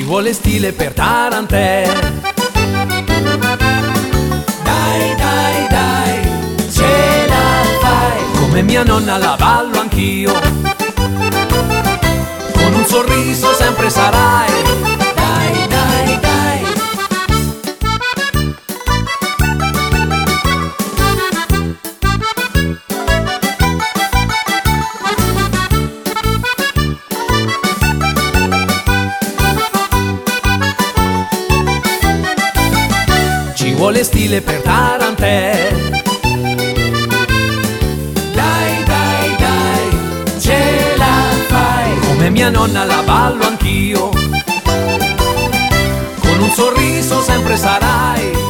Ci vuole stile per tarantè. Dai, dai, dai, ce la fai. Come mia nonna la ballo anch'io. Con un sorriso sempre sarai. Dai, dai, dai. Ci vuole stile per tarantè. Dai, dai, dai, ce la fai. Come mia nonna la ballo anch'io. Con un sorriso sempre sarai.